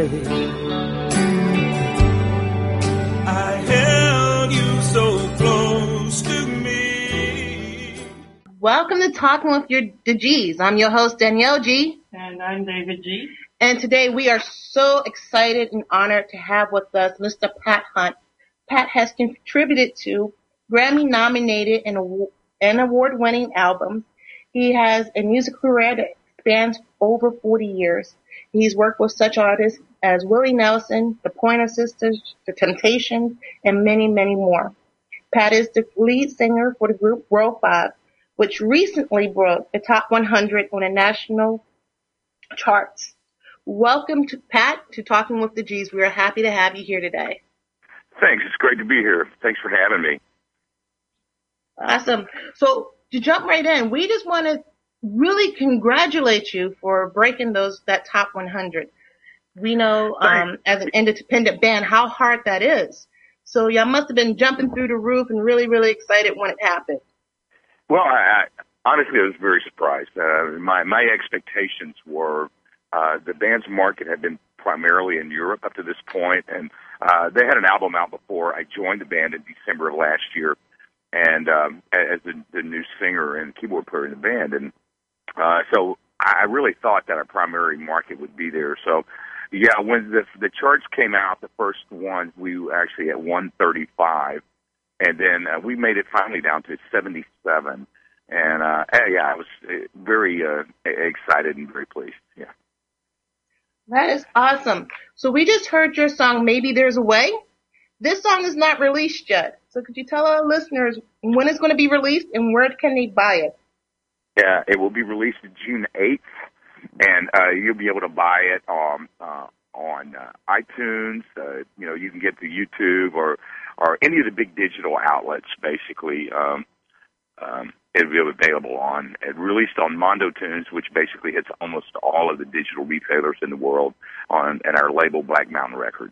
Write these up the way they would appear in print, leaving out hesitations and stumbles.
I held you so close to me. Welcome to Talking with the G's. I'm your host, Danielle G. And I'm David G. And today we are so excited and honored to have with us Mr. Pat Hunt. Pat has contributed to Grammy-nominated and award-winning albums. He has a music career that spans over 40 years. He's worked with such artists as Willie Nelson, the Pointer Sisters, the Temptations, and many, many more. Pat is the lead singer for the group World 5, which recently broke the top 100 on the national charts. Welcome to Pat to Talking with the G's. We are happy to have you here today. Thanks. It's great to be here. Thanks for having me. Awesome. So to jump right in, we just want to really congratulate you for breaking that top 100. We know as an independent band how hard that is. So y'all must have been jumping through the roof and really, really excited when it happened. Well, I honestly, I was very surprised. My expectations were the band's market had been primarily in Europe up to this point, and they had an album out before I joined the band in December of last year, and as the new singer and keyboard player in the band, and so I really thought that our primary market would be there. So, yeah, when the charts came out, the first ones, we were actually at 135, and then we made it finally down to 77. And, I was very excited and very pleased, yeah. That is awesome. So we just heard your song, Maybe There's a Way. This song is not released yet. So could you tell our listeners when it's going to be released and where can they buy it? Yeah, it will be released June 8th, and you'll be able to buy it on iTunes. You can get to YouTube or any of the big digital outlets, basically. It'll be available released on Mondo Tunes, which basically hits almost all of the digital retailers in the world, and our label Black Mountain Records.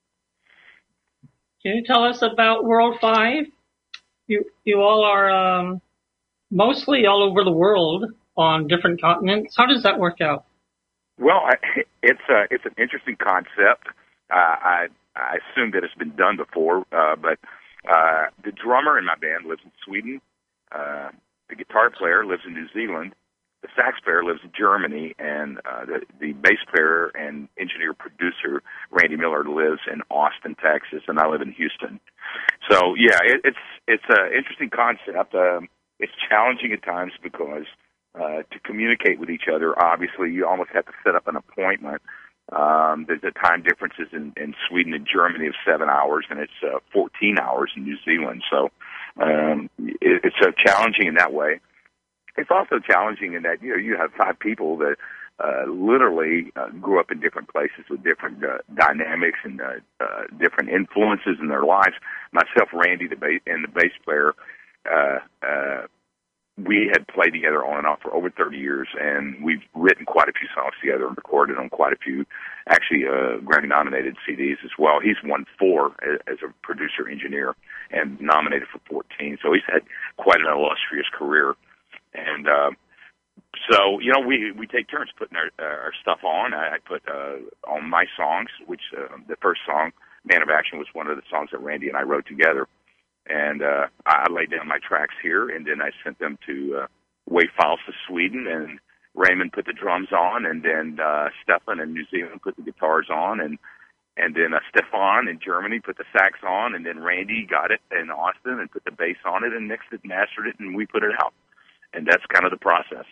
Can you tell us about World 5? You all are mostly all over the world on different continents. How does that work out? Well, it's an interesting concept. I assume that it's been done before, but the drummer in my band lives in Sweden. The guitar player lives in New Zealand. The sax player lives in Germany, and the bass player and engineer-producer, Randy Miller, lives in Austin, Texas, and I live in Houston. So, yeah, it's an interesting concept. It's challenging at times because to communicate with each other, obviously, you almost have to set up an appointment. There's the time differences in Sweden and Germany of 7 hours, and it's 14 hours in New Zealand. So it's challenging in that way. It's also challenging in that you have 5 people that literally grew up in different places with different dynamics and different influences in their lives. Myself, Randy, the bass player, we had played together on and off for over 30 years, and we've written quite a few songs together and recorded on quite a few, actually, Grammy-nominated CDs as well. He's won 4 as a producer-engineer and nominated for 14, so he's had quite an illustrious career. And so, we take turns putting our stuff on. I put on my songs, which the first song, Man of Action, was one of the songs that Randy and I wrote together. And I laid down my tracks here, and then I sent them to WAV Files to Sweden, and Raymond put the drums on, and then Stefan in New Zealand put the guitars on, and then Stefan in Germany put the sax on, and then Randy got it in Austin and put the bass on it and mixed it, mastered it, and we put it out. And that's kind of the process.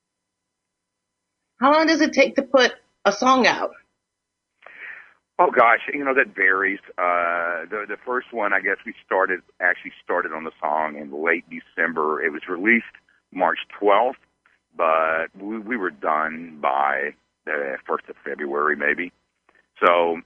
How long does it take to put a song out? Oh gosh, that varies. The first one, I guess we started on the song in late December. It was released March 12th, but we were done by the 1st of February, maybe. So,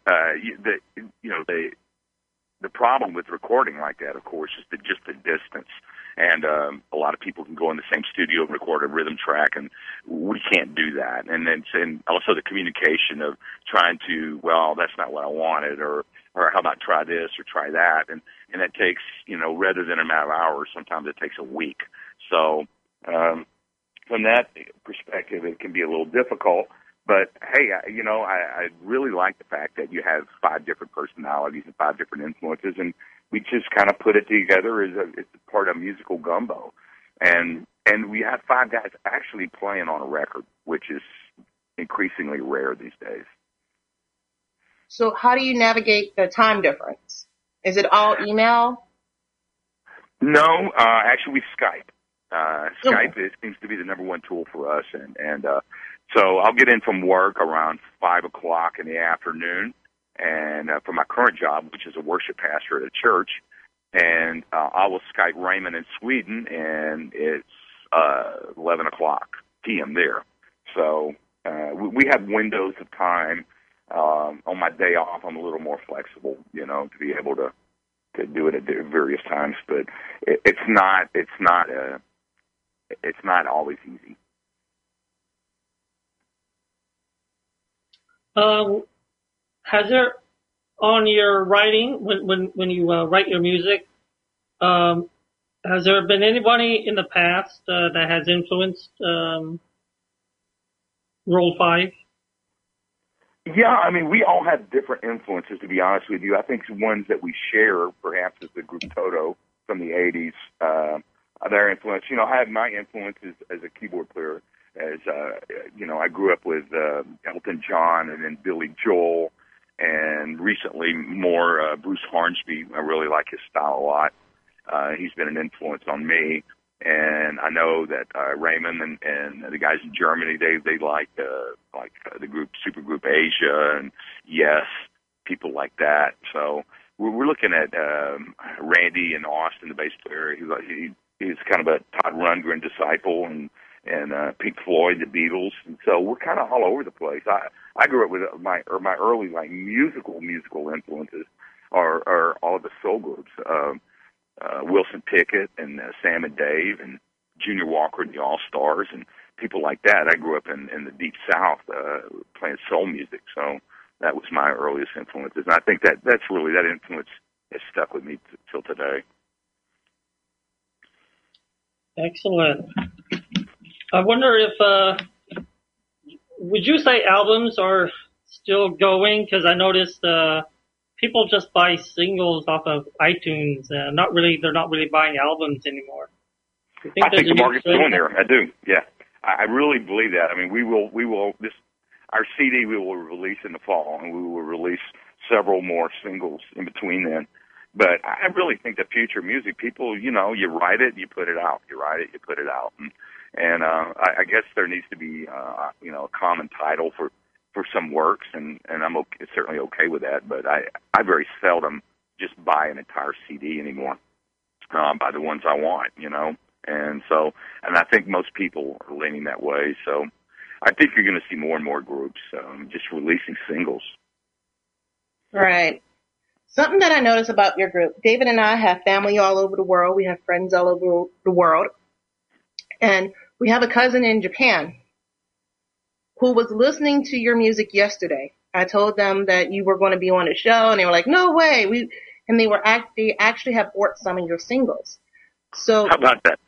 the problem with recording like that, of course, is just the distance. And a lot of people can go in the same studio and record a rhythm track, and we can't do that. And also the communication of trying to, well, that's not what I wanted, or how about try this or try that, and that takes, rather than a matter of hours, sometimes it takes a week. So from that perspective, it can be a little difficult. But hey, I really like the fact that you have 5 different personalities and 5 different influences, and we just kind of put it together as it's part of musical gumbo. And we have 5 guys actually playing on a record, which is increasingly rare these days. So how do you navigate the time difference? Is it all email? No, actually we Skype. Skype seems to be the number one tool for us, and so I'll get in from work around 5 o'clock in the afternoon, and for my current job, which is a worship pastor at a church, and I will Skype Raymond in Sweden, and it's 11 o'clock p.m. there. So we have windows of time. On my day off, I'm a little more flexible, to be able to do it at various times. But it's not always easy. Has there, on your writing, when you write your music, has there been anybody in the past that has influenced Roll 5? Yeah, I mean, we all have different influences, to be honest with you. I think the ones that we share, perhaps, is the group Toto from the 80s. Their influence, I have my influences as a keyboard player. I grew up with Elton John and then Billy Joel, and recently more Bruce Hornsby. I really like his style a lot. He's been an influence on me. And I know that Raymond and the guys in Germany, they like the group Supergroup Asia and Yes, people like that. So we're looking at Randy and Austin, the bass player. He's kind of a Todd Rundgren disciple, and Pink Floyd, the Beatles, and so we're kind of all over the place. I grew up with my early musical influences are all of the soul groups. Wilson Pickett and Sam and Dave and Junior Walker and the All-Stars and people like that. I grew up in the Deep South playing soul music, so that was my earliest influences. And I think that's really, that influence has stuck with me till today. Excellent. I wonder if, would you say albums are still going? Because I noticed people just buy singles off of iTunes. They're not really buying albums anymore. I think the market's going there. I do. Yeah, I really believe that. I mean, our CD we will release in the fall, and we will release several more singles in between then. But I really think the future music, people, you write it, you put it out. You write it, you put it out. And I guess there needs to be, a common title for some works, and I'm certainly okay with that. But I very seldom just buy an entire CD anymore. Buy the ones I want, And so, and I think most people are leaning that way. So I think you're going to see more and more groups just releasing singles. Right. Something that I noticed about your group, David and I have family all over the world. We have friends all over the world. And we have a cousin in Japan who was listening to your music yesterday. I told them that you were going to be on the show, and they were like, no way. They actually have bought some of your singles. So how about that?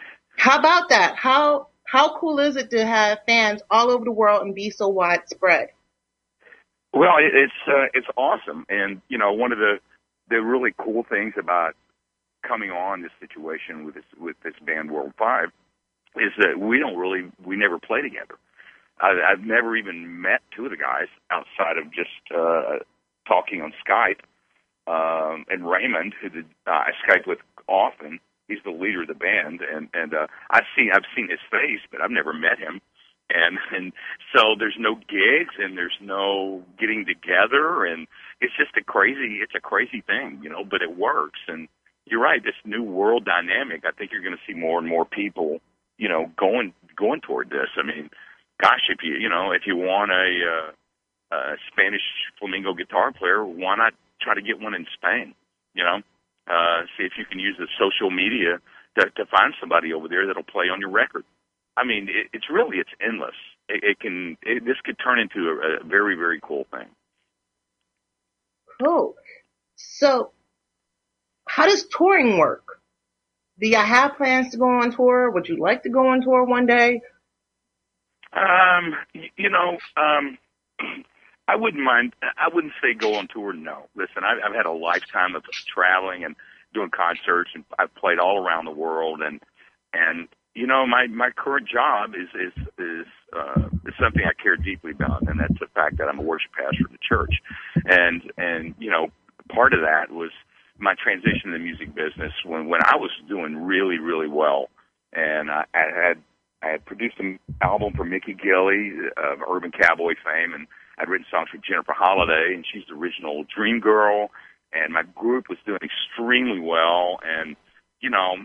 How cool is it to have fans all over the world and be so widespread? Well, it's awesome. And, one of the really cool things about coming on this situation with this band World 5 is that we never play together. I've never even met two of the guys outside of just talking on Skype. And Raymond, who I Skype with often, he's the leader of the band, and I've seen his face, but I've never met him. And so there's no gigs and there's no getting together, and it's just a crazy thing, but it works. And you're right, this new world dynamic, I think you're going to see more and more people, going toward this. I mean, gosh, if you want a Spanish flamenco guitar player, why not try to get one in Spain? See if you can use the social media to find somebody over there that'll play on your record. I mean, it's endless. This could turn into a very, very cool thing. Cool. So, how does touring work? Do you have plans to go on tour? Would you like to go on tour one day? You know, I wouldn't mind. I wouldn't say go on tour. No. Listen, I've had a lifetime of traveling and doing concerts, and I've played all around the world. And you know, my current job is something I care deeply about, and that's the fact that I'm a worship pastor of the church. And you know, part of that was my transition to the music business when I was doing really, really well, and I had produced an album for Mickey Gilley of Urban Cowboy fame, and I'd written songs for Jennifer Holliday, and she's the original Dream Girl, and my group was doing extremely well, and, you know,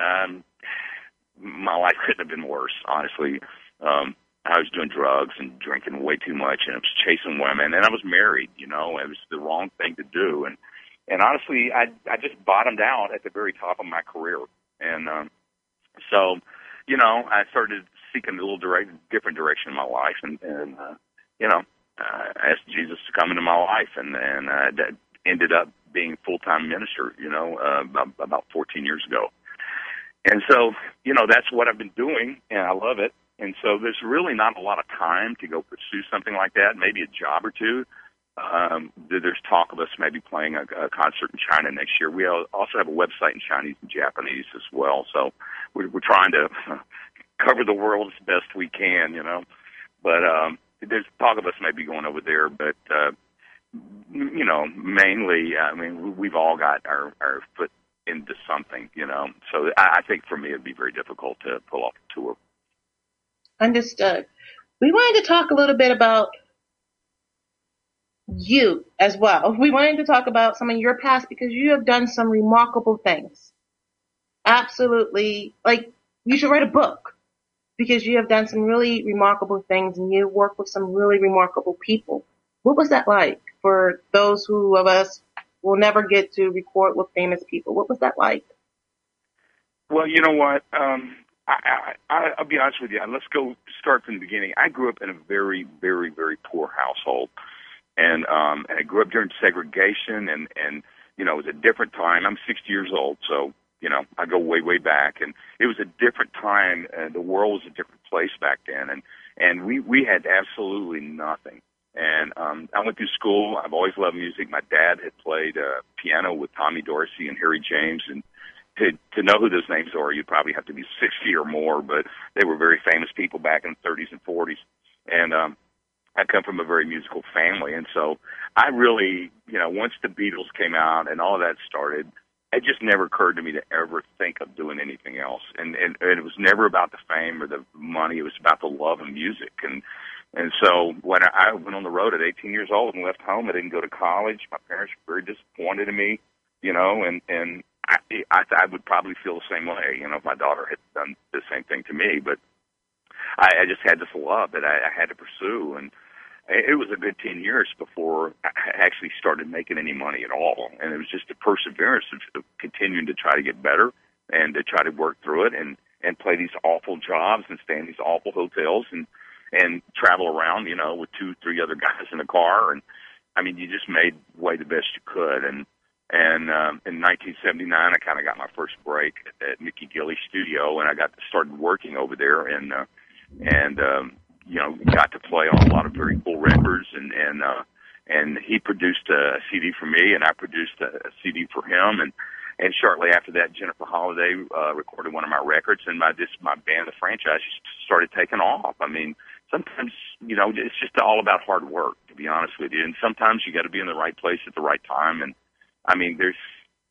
my life couldn't have been worse, honestly. I was doing drugs and drinking way too much, and I was chasing women, and I was married, you know, it was the wrong thing to do, and honestly, I just bottomed out at the very top of my career, and so, you know, I started seeking a little different direction in my life, and you know, I asked Jesus to come into my life, and that ended up being full-time minister, you know, about 14 years ago. And so, you know, that's what I've been doing, and I love it. And so there's really not a lot of time to go pursue something like that, maybe a job or two. There's talk of us maybe playing a concert in China next year. We also have a website in Chinese and Japanese as well. So we're trying to cover the world as best we can, you know. But there's talk of us maybe going over there. But, you know, mainly, I mean, we've all got our foot into something, you know. So I think for me it would be very difficult to pull off a tour. Understood. We wanted to talk a little bit about you as well. We wanted to talk about some of your past because you have done some remarkable things. Absolutely. Like, you should write a book because you have done some really remarkable things and you work with some really remarkable people. What was that like for those of us will never get to record with famous people? What was that like? Well, you know what? I'll be honest with you. Let's go start from the beginning. I grew up in a very, very, very poor household. And I grew up during segregation, and you know, it was a different time. I'm 60 years old, so, you know, I go way, way back. And it was a different time. The world was a different place back then. And we had absolutely nothing. And I went through school. I've always loved music. My dad had played piano with Tommy Dorsey and Harry James. And to know who those names are, you'd probably have to be 60 or more. But they were very famous people back in the 30s and 40s. And I come from a very musical family, and so I really, you know, once the Beatles came out and all of that started, it just never occurred to me to ever think of doing anything else. And it was never about the fame or the money. It was about the love of music. And so when I went on the road at 18 years old and left home, I didn't go to college. My parents were very disappointed in me, you know, and I would probably feel the same way, you know, if my daughter had done the same thing to me. But I just had this love that I had to pursue, and it was a good 10 years before I actually started making any money at all. And it was just the perseverance of continuing to try to get better and to try to work through it and play these awful jobs and stay in these awful hotels and travel around, you know, with 2-3 other guys in a car. And I mean, you just made way the best you could. And in 1979, I kind of got my first break at Mickey Gilley Studio, and I started working over there and you know, got to play on a lot of very cool records, and he produced a CD for me, and I produced a CD for him, and shortly after that, Jennifer Holliday recorded one of my records, and my band, The Franchise, started taking off. I mean, sometimes, you know, it's just all about hard work, to be honest with you, and sometimes you got to be in the right place at the right time, and I mean, there's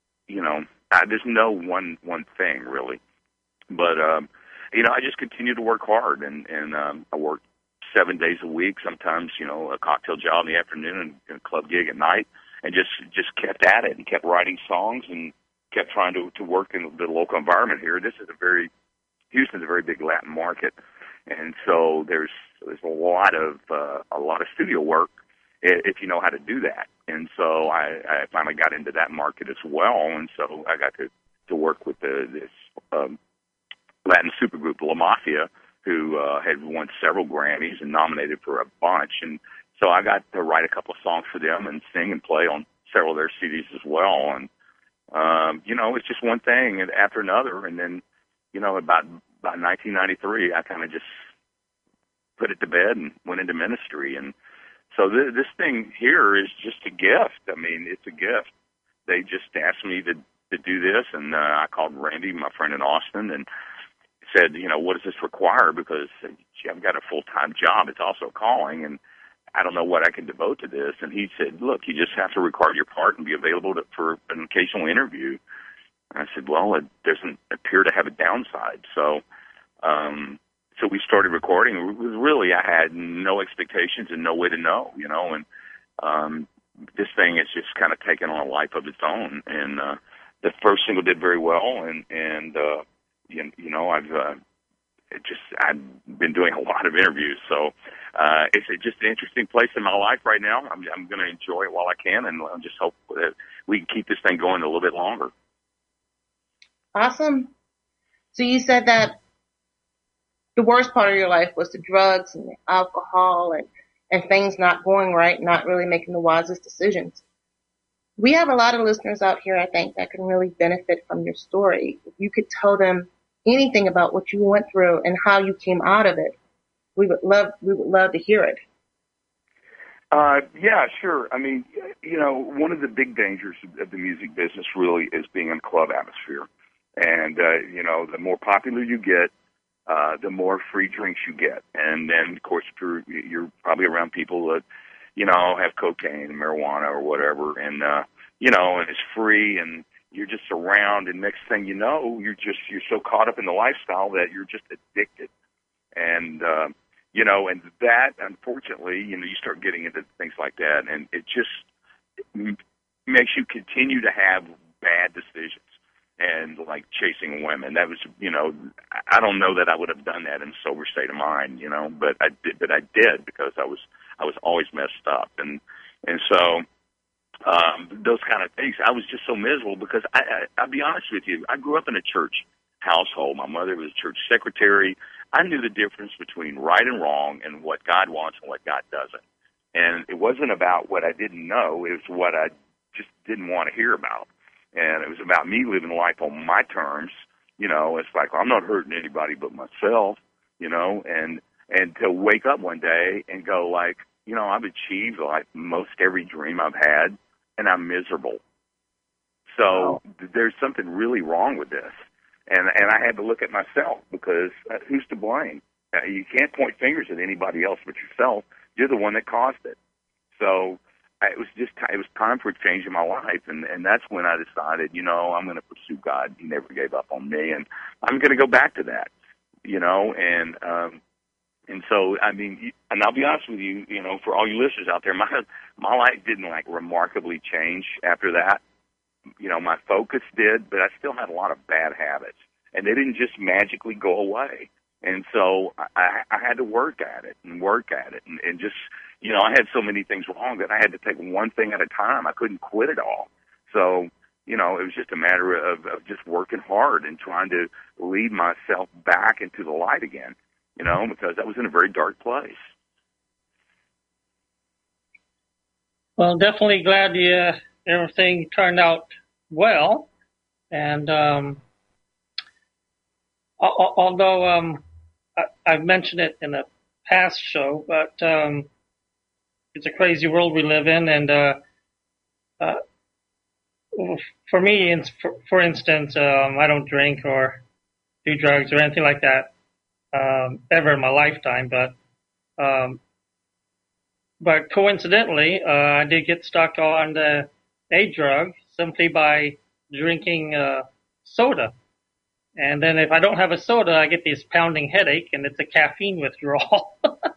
no one thing really, but you know, I just continue to work hard, and I work 7 days a week, sometimes, you know, a cocktail job in the afternoon and a club gig at night, and just kept at it and kept writing songs and kept trying to work in the local environment here. Houston's a very big Latin market, and so there's a lot of studio work if you know how to do that. And so I finally got into that market as well, and so I got to work with this Latin supergroup, La Mafia, who had won several Grammys and nominated for a bunch. And so I got to write a couple of songs for them and sing and play on several of their CDs as well. And, you know, it's just one thing after another. And then, you know, about 1993, I kind of just put it to bed and went into ministry. And so this thing here is just a gift. I mean, it's a gift. They just asked me to do this, and I called Randy, my friend in Austin, and said, what does this require? Because I've got a full-time job. It's also calling, and I don't know what I can devote to this. And he said, look, you just have to record your part and be available for an occasional interview. And I said, well, it doesn't appear to have a downside. So we started recording. It was really, I had no expectations and no way to know, and this thing has just kind of taken on a life of its own. And the first single did very well, and I've been doing a lot of interviews, so it's just an interesting place in my life right now. I'm going to enjoy it while I can, and I just hope that we can keep this thing going a little bit longer. Awesome. So you said that the worst part of your life was the drugs and the alcohol and things not going right, not really making the wisest decisions. We have a lot of listeners out here, I think, that can really benefit from your story. If you could tell them anything about what you went through and how you came out of it, we would love to hear it. Yeah, sure. I mean, one of the big dangers of the music business really is being in a club atmosphere. And, the more popular you get, the more free drinks you get. And then, of course, you're probably around people that, have cocaine and marijuana or whatever. And, and it's free and you're just around. And next thing you know, you're so caught up in the lifestyle that you're just addicted. And, and that, unfortunately, you start getting into things like that. And it just makes you continue to have bad decisions. And like chasing women, that was, I don't know that I would have done that in a sober state of mind, but I did because I was always messed up. And so, those kind of things, I was just so miserable because I'll be honest with you. I grew up in a church household. My mother was a church secretary. I knew the difference between right and wrong and what God wants and what God doesn't. And it wasn't about what I didn't know. It was what I just didn't want to hear about. And it was about me living life on my terms. It's like, I'm not hurting anybody but myself, and to wake up one day and go like, I've achieved like most every dream I've had and I'm miserable. So there's something really wrong with this. And I had to look at myself because who's to blame? You can't point fingers at anybody else but yourself. You're the one that caused it. So it was time for a change in my life, and that's when I decided, I'm going to pursue God. He never gave up on me, and I'm going to go back to that, and so, I mean, and I'll be honest with you, for all you listeners out there, my life didn't like remarkably change after that. My focus did, but I still had a lot of bad habits, and they didn't just magically go away. And so I had to work at it and just, I had so many things wrong that I had to take one thing at a time. I couldn't quit it all. So, it was just a matter of just working hard and trying to lead myself back into the light again, because I was in a very dark place. Well, definitely glad everything turned out well. And although I've mentioned it in a past show, but it's a crazy world we live in, and for me, for instance, I don't drink or do drugs or anything like that ever in my lifetime, but coincidentally, I did get stuck on a drug simply by drinking soda. And then if I don't have a soda, I get this pounding headache, and it's a caffeine withdrawal.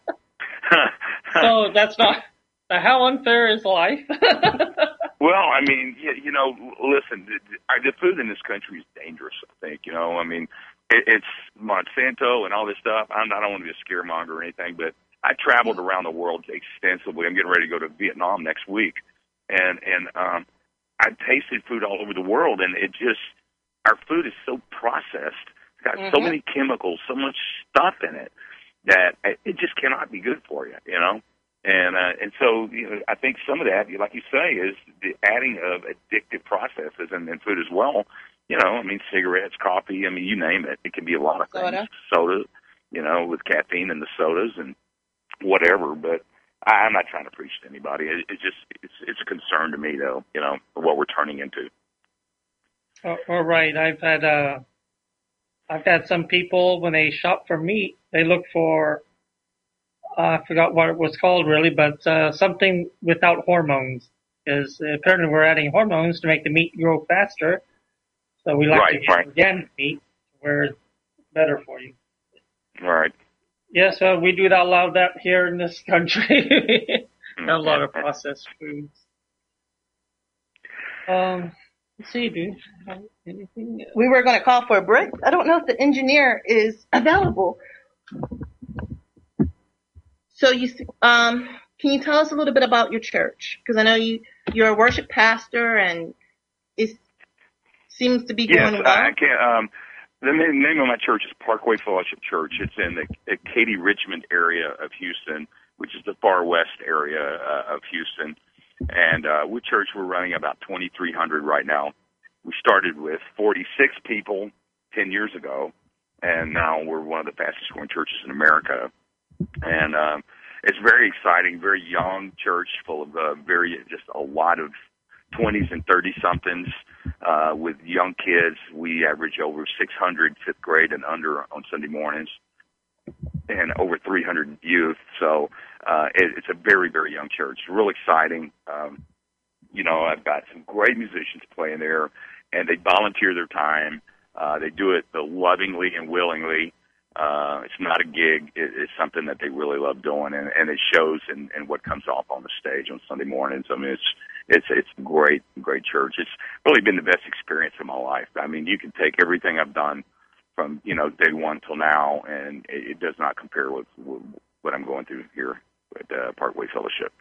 So that's not, how unfair is life? Well, I mean, listen, the food in this country is dangerous, I think, I mean, it's Monsanto and all this stuff. I don't want to be a scaremonger or anything, but I traveled around the world extensively. I'm getting ready to go to Vietnam next week. And I tasted food all over the world, and our food is so processed. It's got so many chemicals, so much stuff in it that it just cannot be good for you, And so, I think some of that, like you say, is the adding of addictive processes in food as well. I mean, cigarettes, coffee, I mean, you name it. It can be a lot of things. Soda, with caffeine in the sodas. And whatever. But I'm not trying to preach to anybody. It's a concern to me, though, for what we're turning into. All right. I've had some people, when they shop for meat, they look for, I forgot what it was called really, but something without hormones. Because apparently we're adding hormones to make the meat grow faster. So we like to get organic meat where it's better for you. Right. Yeah, so we do a lot of that here in this country. A lot of processed foods. Let's see, dude. Anything? We were going to call for a break. I don't know if the engineer is available. So can you tell us a little bit about your church? Because I know you're a worship pastor, and it seems to be going well. I can. The name of my church is Parkway Fellowship Church. It's in the Katy Richmond area of Houston, which is the far west area of Houston. And we're running about 2,300 right now. We started with 46 people 10 years ago, and now we're one of the fastest growing churches in America. And it's very exciting, very young church full of just a lot of 20s and 30-somethings with young kids. We average over 600 fifth grade and under on Sunday mornings, and over 300 youth. So it's a very, very young church. Real exciting. I've got some great musicians playing there, and they volunteer their time. They do it lovingly and willingly. It's not a gig. It's something that they really love doing, and it shows in what comes off on the stage on Sunday mornings. I mean, it's a great, great church. It's really been the best experience of my life. I mean, you can take everything I've done from, day one till now, and it does not compare with what I'm going through here at Parkway Fellowship.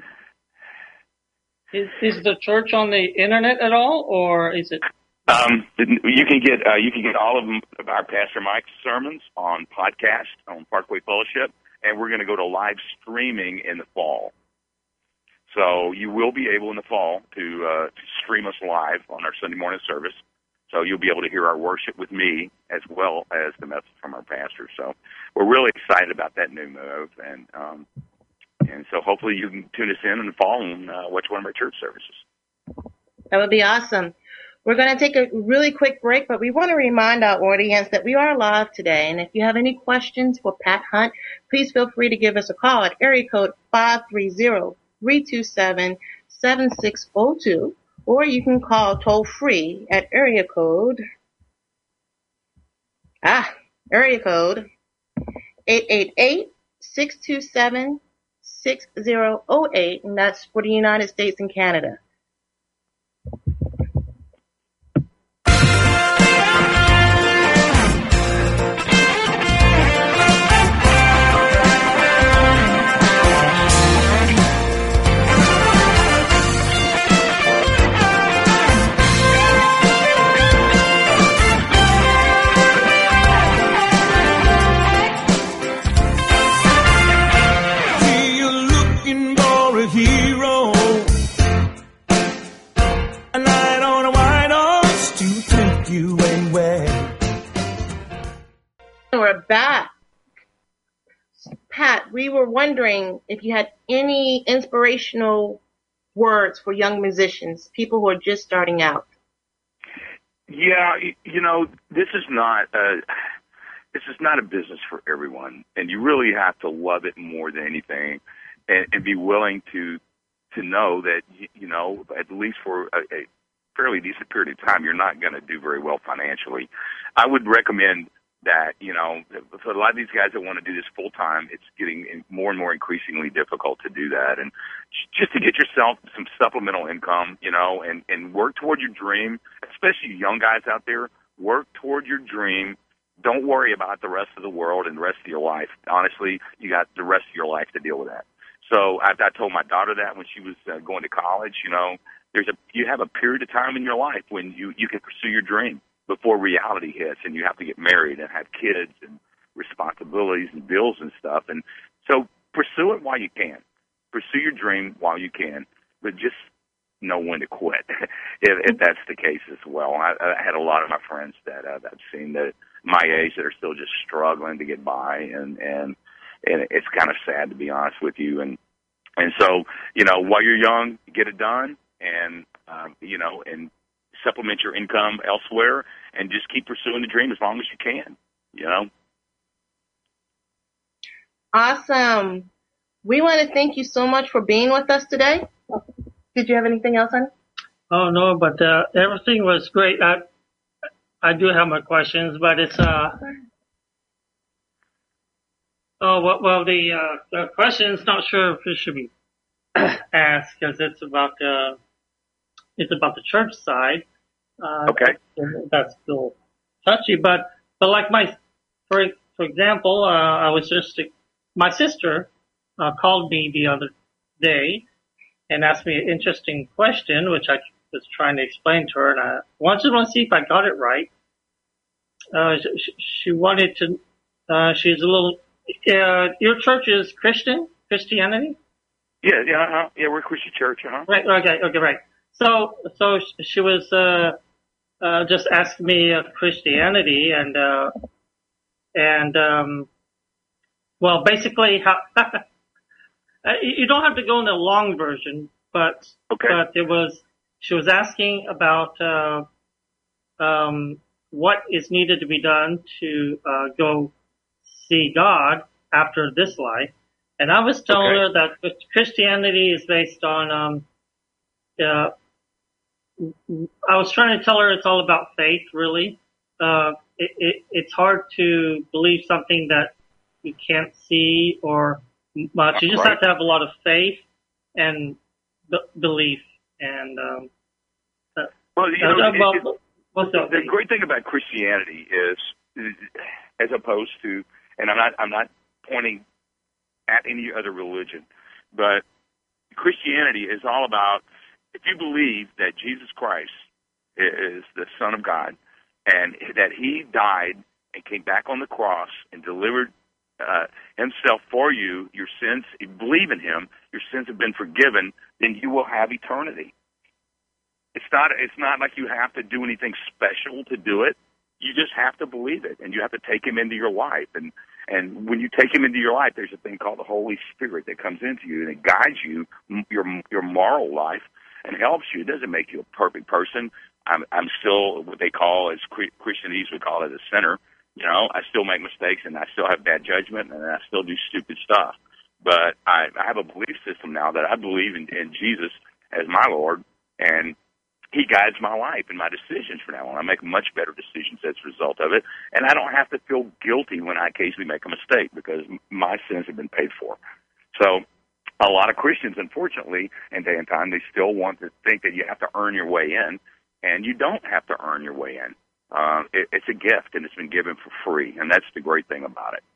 Is the church on the internet at all, or is it? You can get all of our Pastor Mike's sermons on podcast on Parkway Fellowship, and we're going to go to live streaming in the fall. So you will be able in the fall to stream us live on our Sunday morning service. So you'll be able to hear our worship with me as well as the message from our pastor. So we're really excited about that new move, and so hopefully you can tune us in the fall and watch one of our church services. That would be awesome. We're going to take a really quick break, but we want to remind our audience that we are live today. And if you have any questions for Pat Hunt, please feel free to give us a call at area code 530-327-7602, or you can call toll free at area code 888-627-6008, and that's for the United States and Canada. We're back. Pat, we were wondering if you had any inspirational words for young musicians, people who are just starting out. Yeah, this is not a business for everyone, and you really have to love it more than anything, and be willing to know that at least for a fairly decent period of time, you're not going to do very well financially. I would recommend that, for a lot of these guys that want to do this full time, it's getting more and more increasingly difficult to do that. And just to get yourself some supplemental income, and work toward your dream, especially young guys out there, work toward your dream. Don't worry about the rest of the world and the rest of your life. Honestly, you got the rest of your life to deal with that. So I told my daughter that when she was going to college, you have a period of time in your life when you can pursue your dream before reality hits, and you have to get married and have kids and responsibilities and bills and stuff. And so pursue it while you can. Pursue your dream while you can, but just know when to quit if that's the case as well. I had a lot of my friends that I've seen that my age that are still just struggling to get by, and and it's kind of sad, to be honest with you. And so, while you're young, get it done, and and supplement your income elsewhere, and just keep pursuing the dream as long as you can. Awesome. We want to thank you so much for being with us today. Did you have anything else, honey? Oh no, but everything was great. I do have my questions, but it's the question's not sure if it should be asked because it's about the church side. Okay. That's still touchy, but like for example, my sister called me the other day and asked me an interesting question, which I was trying to explain to her, and I wanted to see if I got it right. She wanted to. She's a little. Your church is Christianity? Yeah, we're a Christian church, Right. Okay, right. So she was just asking me of Christianity, and well, basically, how you don't have to go in the long version, but she was asking about what is needed to be done to go see God after this life, and I was telling her that Christianity is based on I was trying to tell her it's all about faith, really. It's hard to believe something that you can't see or much. You just have to have a lot of faith and belief. And the great thing about Christianity is, as opposed to, and I'm not pointing at any other religion, but Christianity is all about, if you believe that Jesus Christ is the Son of God and that He died and came back on the cross and delivered Himself for you, your sins, if you believe in Him, your sins have been forgiven, then you will have eternity. It's not like you have to do anything special to do it. You just have to believe it, and you have to take Him into your life. And when you take Him into your life, there's a thing called the Holy Spirit that comes into you, and it guides you, your moral life, and helps you. It doesn't make you a perfect person. I'm still what they call, as Christianese would call it, a sinner. I still make mistakes, and I still have bad judgment, and I still do stupid stuff. But I have a belief system now that I believe in Jesus as my Lord, and He guides my life and my decisions from now on. I make much better decisions as a result of it, and I don't have to feel guilty when I occasionally make a mistake because my sins have been paid for. So a lot of Christians, unfortunately, in day and time, they still want to think that you have to earn your way in, and you don't have to earn your way in. It's a gift, and it's been given for free, and that's the great thing about it.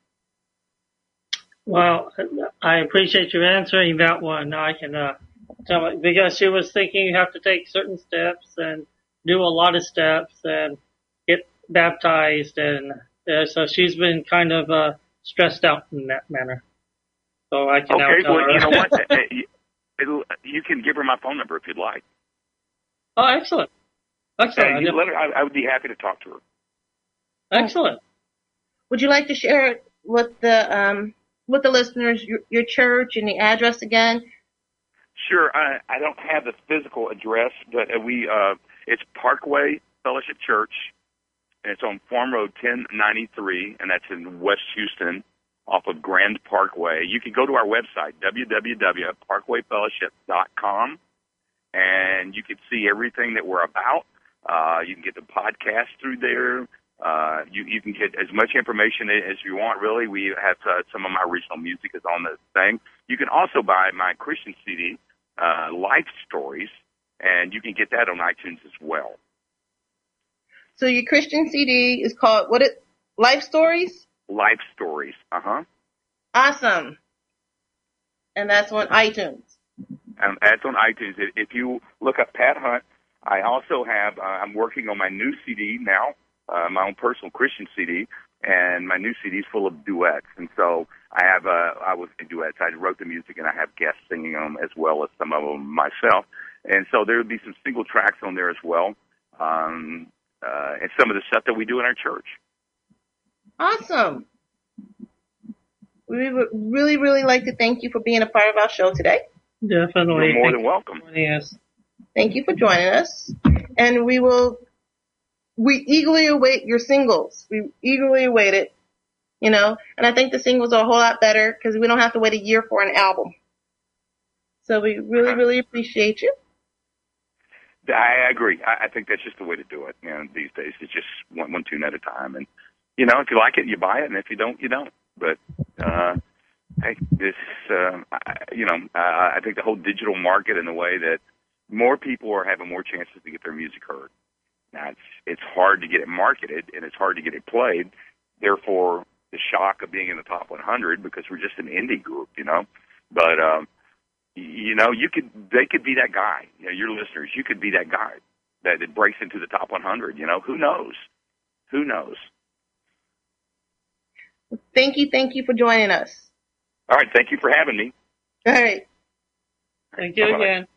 Well, I appreciate you answering that one. Now I can tell it, because she was thinking you have to take certain steps and do a lot of steps and get baptized, and so she's been kind of stressed out in that manner. So I can now tell her. You know what? You can give her my phone number if you'd like. Oh, excellent. Excellent. I would be happy to talk to her. Excellent. Would you like to share with the listeners your church and the address again? Sure. I don't have the physical address, but it's Parkway Fellowship Church, and it's on Farm Road 1093, and that's in West Houston, off of Grand Parkway. You can go to our website, www.parkwayfellowship.com, and you can see everything that we're about. You can get the podcast through there. You can get as much information as you want, really. We have some of my original music is on the thing. You can also buy my Christian CD, Life Stories, and you can get that on iTunes as well. So your Christian CD is called, Life Stories? Life Stories, Awesome. And that's on iTunes. And that's on iTunes. If you look up Pat Hunt, I also have, I'm working on my new CD now, my own personal Christian CD, and my new CD is full of duets. And so I was in duets. I wrote the music, and I have guests singing them as well as some of them myself. And so there will be some single tracks on there as well, and some of the stuff that we do in our church. Awesome. We would really, really like to thank you for being a part of our show today. Definitely. You're more than welcome. Yes. Thank you for joining us. And we eagerly await your singles. We eagerly await it, and I think the singles are a whole lot better because we don't have to wait a year for an album. So we really, really appreciate you. I agree. I think that's just the way to do it. These days it's just one tune at a time. And if you like it, you buy it, and if you don't, you don't. But hey, this, I think the whole digital market and the way that more people are having more chances to get their music heard. Now it's hard to get it marketed and it's hard to get it played. Therefore, the shock of being in the top 100 because we're just an indie group, But they could be that guy. Your listeners, you could be that guy that breaks into the top 100. Who knows? Who knows? Thank you for joining us. All right, thank you for having me. All right. Thank you again.